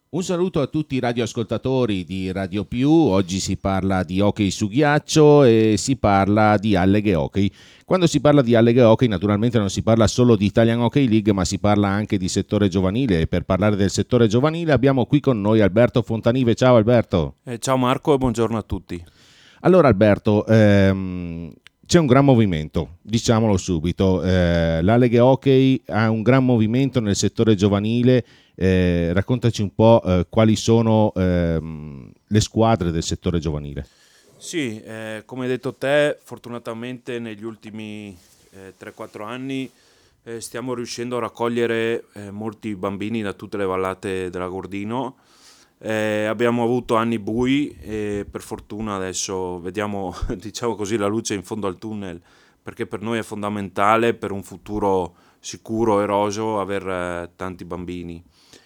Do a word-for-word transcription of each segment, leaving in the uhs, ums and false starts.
Un saluto a tutti i radioascoltatori di Radio Più. Oggi si parla di hockey su ghiaccio e si parla di Alleghe Hockey. Quando si parla di Alleghe Hockey naturalmente non si parla solo di Italian Hockey League, ma si parla anche di settore giovanile, e per parlare del settore giovanile abbiamo qui con noi Alberto Fontanive. Ciao Alberto. Eh, ciao Marco e buongiorno a tutti. Allora Alberto, ehm, c'è un gran movimento, diciamolo subito. Eh, l'Alleghe Hockey ha un gran movimento nel settore giovanile. Eh, raccontaci un po' eh, quali sono ehm, le squadre del settore giovanile. Sì, eh, come hai detto te, fortunatamente negli ultimi eh, tre quattro anni eh, stiamo riuscendo a raccogliere eh, molti bambini da tutte le vallate della Gordino. Eh, abbiamo avuto anni bui e per fortuna adesso vediamo, diciamo così, la luce in fondo al tunnel, perché per noi è fondamentale per un futuro sicuro e roseo aver eh, tanti bambini.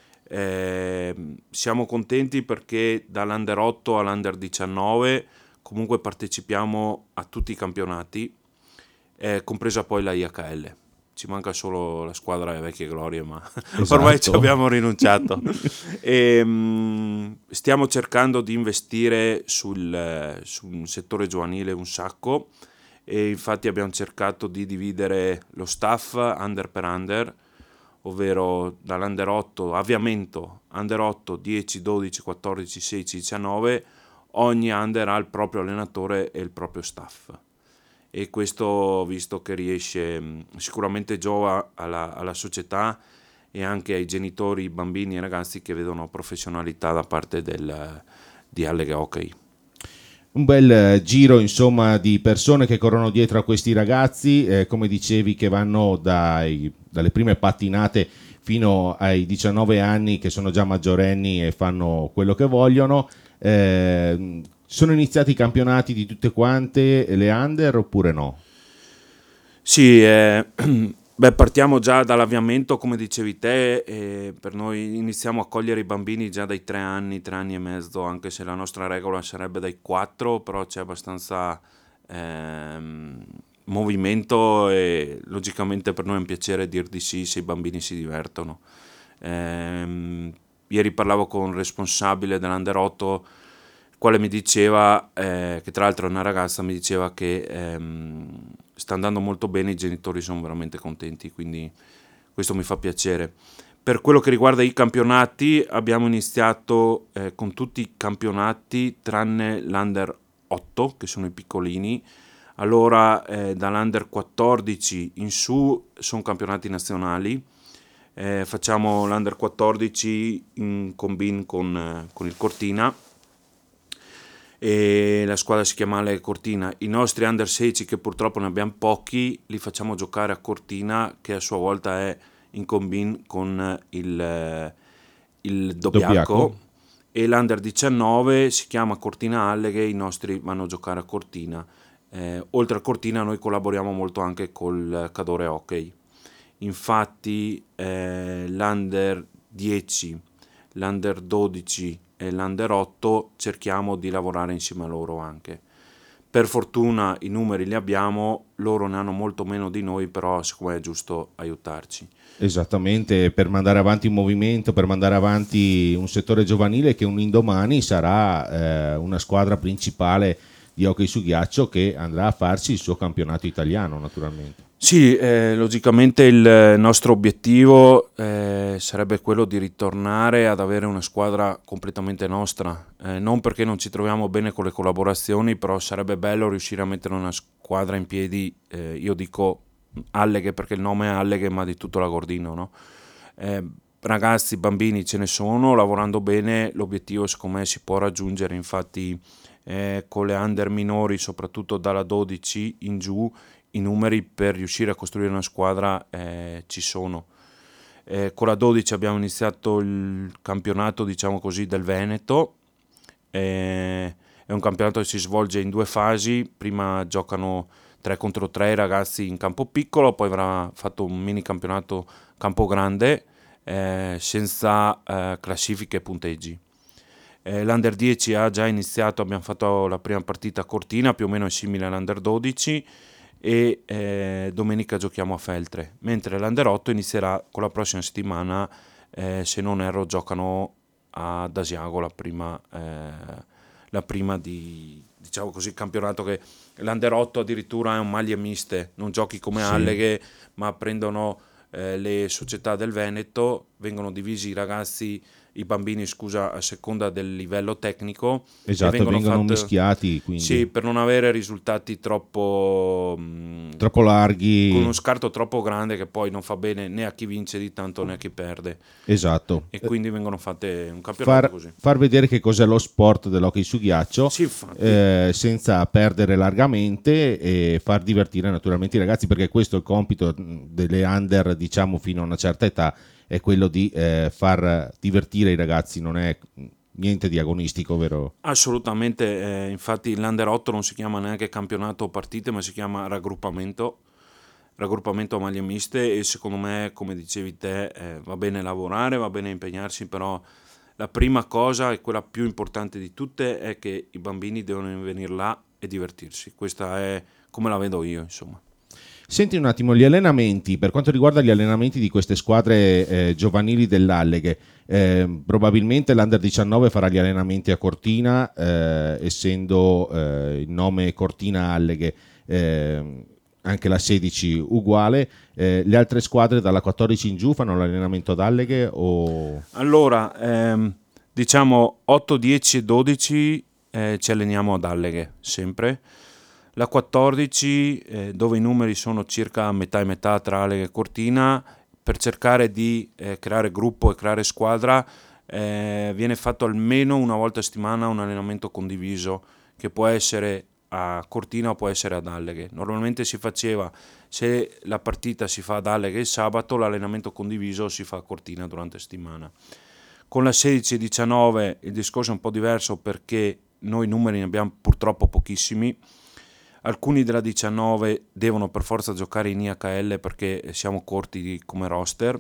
Eh, siamo contenti perché dall'Under otto all'Under diciannove comunque partecipiamo a tutti i campionati, eh, compresa poi la I H L. Ci manca solo la squadra delle vecchie glorie, ma Esatto. ormai ci abbiamo rinunciato. E, mh, stiamo cercando di investire sul, sul settore giovanile un sacco, e infatti abbiamo cercato di dividere lo staff under per under, ovvero dall'Under otto, avviamento, Under otto, dieci, dodici, quattordici, sedici, diciannove, ogni Under ha il proprio allenatore e il proprio staff. E questo, visto che riesce, sicuramente giova alla, alla società e anche ai genitori, bambini e ragazzi che vedono professionalità da parte del, di Alleghe Hockey. Un bel giro insomma di persone che corrono dietro a questi ragazzi, eh, come dicevi, che vanno dai, dalle prime pattinate fino ai diciannove anni, che sono già maggiorenni e fanno quello che vogliono. Eh, sono iniziati i campionati di tutte quante le under oppure no? Sì, eh, beh, partiamo già dall'avviamento, come dicevi te, e per noi iniziamo a cogliere i bambini già dai tre anni, tre anni e mezzo, anche se la nostra regola sarebbe dai quattro, però c'è abbastanza ehm, movimento e logicamente per noi è un piacere dir di sì se i bambini si divertono. Ehm, ieri parlavo con un responsabile dell'Under otto, il quale mi diceva, eh, che tra l'altro è una ragazza, mi diceva che ehm, sta andando molto bene, i genitori sono veramente contenti, quindi questo mi fa piacere. Per quello che riguarda i campionati, abbiamo iniziato eh, con tutti i campionati tranne l'Under otto, che sono i piccolini. Allora eh, dall'Under quattordici in su sono campionati nazionali. Eh, facciamo l'Under quattordici in combine con, eh, con il Cortina, e la squadra si chiama Ale Cortina. I nostri under sedici, che purtroppo ne abbiamo pochi, li facciamo giocare a Cortina, che a sua volta è in combine con il, il Dobbiaco, Dobbiaco. e l'Under diciannove si chiama Cortina Alleghe, i nostri vanno a giocare a Cortina. Eh, oltre a Cortina noi collaboriamo molto anche col Cadore Hockey. Infatti eh, l'Under dieci, l'Under dodici e l'Under otto cerchiamo di lavorare insieme a loro anche. Per fortuna i numeri li abbiamo, loro ne hanno molto meno di noi, però secondo me è giusto aiutarci. Esattamente, per mandare avanti un movimento, per mandare avanti un settore giovanile che un indomani sarà eh, una squadra principale di hockey su ghiaccio che andrà a farsi il suo campionato italiano naturalmente. Sì, eh, logicamente il nostro obiettivo eh, sarebbe quello di ritornare ad avere una squadra completamente nostra, eh, non perché non ci troviamo bene con le collaborazioni, però sarebbe bello riuscire a mettere una squadra in piedi, eh, io dico Alleghe perché il nome è Alleghe, ma di tutto la Gordino, no? Eh, ragazzi, bambini ce ne sono, lavorando bene l'obiettivo secondo me si può raggiungere, infatti eh, con le under minori, soprattutto dalla dodici in giù, i numeri per riuscire a costruire una squadra eh, ci sono. Eh, con la dodici abbiamo iniziato il campionato, diciamo così, del Veneto. Eh, è un campionato che si svolge in due fasi. Prima giocano tre contro tre i ragazzi in campo piccolo, poi avrà fatto un mini campionato campo grande eh, senza eh, classifiche e punteggi. Eh, L'Under dieci ha già iniziato, abbiamo fatto la prima partita a Cortina, più o meno è simile all'Under dodici, e eh, domenica giochiamo a Feltre, mentre l'Under otto inizierà con la prossima settimana, eh, se non erro giocano ad Asiago, la prima, eh, la prima di, diciamo così, campionato, che l'Under otto addirittura è un maglie miste, non giochi come Sì. Alleghe, ma prendono eh, le società del Veneto, vengono divisi i ragazzi, i bambini, scusa, a seconda del livello tecnico. Esatto, e vengono, vengono fatte, mischiati, quindi sì, per non avere risultati troppo mh, troppo larghi. con uno scarto troppo grande che poi non fa bene né a chi vince di tanto né a chi perde. Esatto. E quindi vengono fatte un campionato Far, così. far vedere che cos'è lo sport dell'hockey su ghiaccio, Sì, infatti. eh, senza perdere largamente, e far divertire naturalmente i ragazzi, perché questo è il compito delle under, diciamo, fino a una certa età, è quello di eh, far divertire i ragazzi, non è niente di agonistico, vero? Assolutamente, eh, infatti l'Under otto non si chiama neanche campionato o partite, ma si chiama raggruppamento, raggruppamento a maglie miste, e secondo me, come dicevi te, eh, va bene lavorare, va bene impegnarsi, però la prima cosa e quella più importante di tutte è che i bambini devono venire là e divertirsi. Questa è come la vedo io, insomma. Senti un attimo, gli allenamenti, per quanto riguarda gli allenamenti di queste squadre eh, giovanili dell'Alleghe, eh, probabilmente l'Under diciannove farà gli allenamenti a Cortina, eh, essendo eh, il nome Cortina Alleghe, eh, anche la sedici uguale. Eh, le altre squadre dalla quattordici in giù fanno l'allenamento ad Alleghe o... Allora, ehm, diciamo otto, dieci e dodici eh, ci alleniamo ad Alleghe, sempre. La quattordici, eh, dove i numeri sono circa metà e metà tra Alleghe e Cortina, per cercare di eh, creare gruppo e creare squadra, eh, viene fatto almeno una volta a settimana un allenamento condiviso, che può essere a Cortina o può essere ad Alleghe. Normalmente si faceva, se la partita si fa ad Alleghe il sabato, l'allenamento condiviso si fa a Cortina durante la settimana. Con la sedici e diciannove il discorso è un po' diverso, perché noi numeri ne abbiamo purtroppo pochissimi. Alcuni della diciannove devono per forza giocare in I H L perché siamo corti come roster,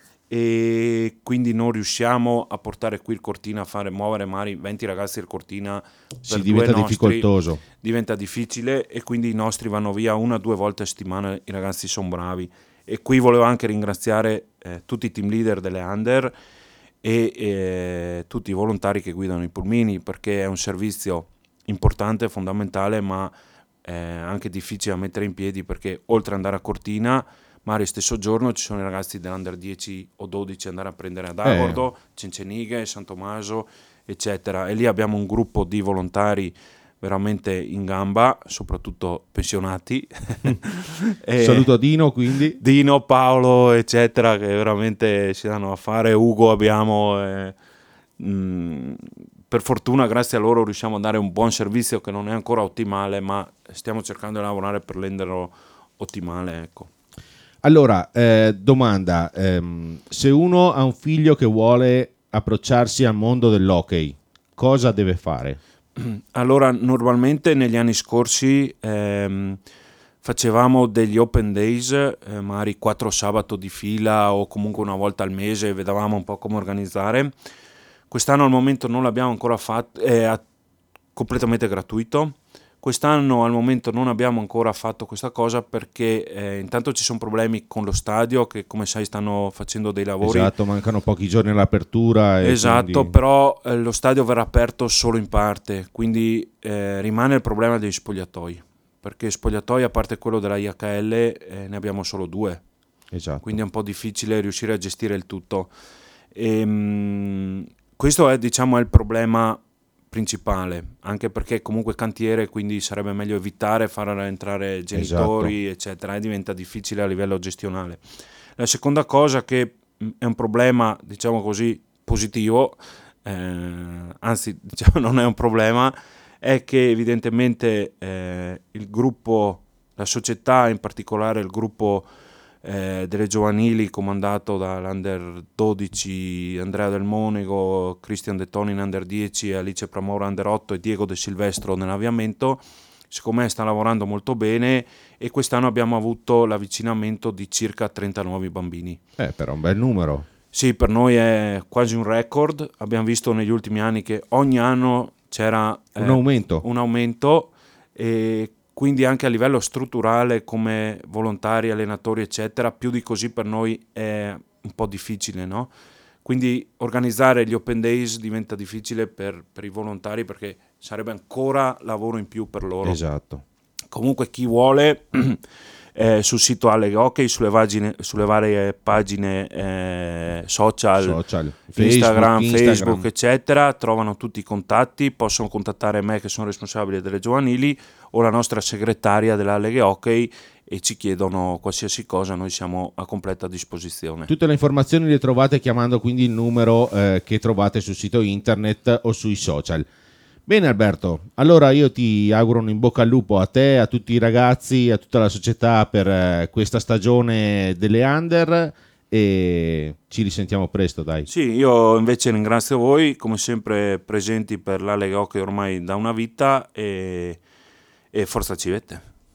e quindi non riusciamo a portare qui il Cortina a fare muovere magari venti ragazzi del Cortina. Per Si diventa due nostri difficoltoso. diventa difficile, e quindi i nostri vanno via una o due volte a settimana. I ragazzi sono bravi, e qui volevo anche ringraziare eh, tutti i team leader delle under e eh, tutti i volontari che guidano i pulmini, perché è un servizio importante, fondamentale, ma eh, anche difficile da mettere in piedi, perché oltre ad andare a Cortina, magari stesso giorno ci sono i ragazzi dell'Under dieci o dodici andare a prendere ad Agordo, eh. Cencenighe, San Tommaso, eccetera. E lì abbiamo un gruppo di volontari veramente in gamba, soprattutto pensionati. e saluto a Dino, quindi Dino, Paolo, eccetera, che veramente si danno a fare. Ugo abbiamo, eh, mh, per fortuna grazie a loro riusciamo a dare un buon servizio, che non è ancora ottimale, ma stiamo cercando di lavorare per renderlo ottimale, ecco. Allora, eh, domanda, ehm, se uno ha un figlio che vuole approcciarsi al mondo dell'hockey, cosa deve fare? Allora, normalmente negli anni scorsi ehm, facevamo degli open days, eh, magari quattro sabato di fila o comunque una volta al mese, vedevamo un po' come organizzare. Quest'anno al momento non l'abbiamo ancora fatto, è completamente gratuito. Quest'anno al momento non abbiamo ancora fatto questa cosa perché eh, intanto ci sono problemi con lo stadio, che come sai stanno facendo dei lavori. Esatto, mancano pochi giorni all'apertura. E esatto, quindi... però eh, lo stadio verrà aperto solo in parte, quindi eh, rimane il problema degli spogliatoi, perché spogliatoi, a parte quello della I H L, eh, ne abbiamo solo due. Esatto. Quindi è un po' difficile riuscire a gestire il tutto. E, mh, questo è, diciamo, è il problema principale, anche perché comunque cantiere, quindi sarebbe meglio evitare far entrare genitori, esatto, eccetera, e diventa difficile a livello gestionale. La seconda cosa, che è un problema, diciamo così, positivo, eh, anzi diciamo non è un problema, è che evidentemente eh, il gruppo, la società, in particolare il gruppo Eh, delle giovanili comandato dall'Under dodici Andrea Del Monego, Cristian De Toni in Under dieci, Alice Pramora Under otto e Diego De Silvestro nell'avviamento, secondo me sta lavorando molto bene, e quest'anno abbiamo avuto l'avvicinamento di circa trenta nuovi bambini. Eh, però un bel numero. Sì, per noi è quasi un record. Abbiamo visto negli ultimi anni che ogni anno c'era eh, un aumento, un aumento e quindi anche a livello strutturale, come volontari, allenatori eccetera, più di così per noi è un po' difficile, no? quindi organizzare gli open days diventa difficile per, per i volontari, perché sarebbe ancora lavoro in più per loro. Esatto. Comunque chi vuole eh, sul sito Alleghe Hockey, sulle, vagine, sulle varie pagine eh, social, social. Instagram, Facebook, Facebook, Instagram, eccetera, trovano tutti i contatti, possono contattare me che sono responsabile delle giovanili o la nostra segretaria dell'Alleghe Hockey e ci chiedono qualsiasi cosa, noi siamo a completa disposizione. Tutte le informazioni le trovate chiamando quindi il numero eh, che trovate sul sito internet o sui social. Bene Alberto, allora io ti auguro un in bocca al lupo a te, a tutti i ragazzi, a tutta la società per eh, questa stagione delle Under e ci risentiamo presto, dai. Sì, io invece ringrazio voi, come sempre presenti per l'Alleghe Hockey ormai da una vita, e, e forza Civette.